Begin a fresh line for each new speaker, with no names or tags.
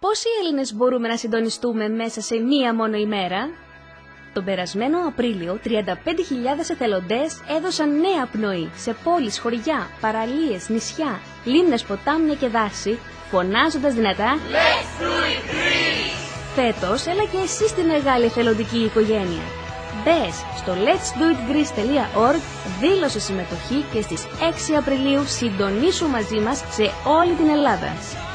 Πόσοι Έλληνες μπορούμε να συντονιστούμε μέσα σε μία μόνο ημέρα? Τον περασμένο Απρίλιο, 35.000 εθελοντές έδωσαν νέα πνοή σε πόλεις, χωριά, παραλίες, νησιά, λίμνες, ποτάμια και δάση, φωνάζοντας δυνατά «Let's do it Greece!». Φέτος, έλα και εσύ στη μεγάλη εθελοντική οικογένεια. Μπες στο letsdoitgreece.org, δήλωσε συμμετοχή και στις 6 Απριλίου συντονίσου μαζί μας σε όλη την Ελλάδα.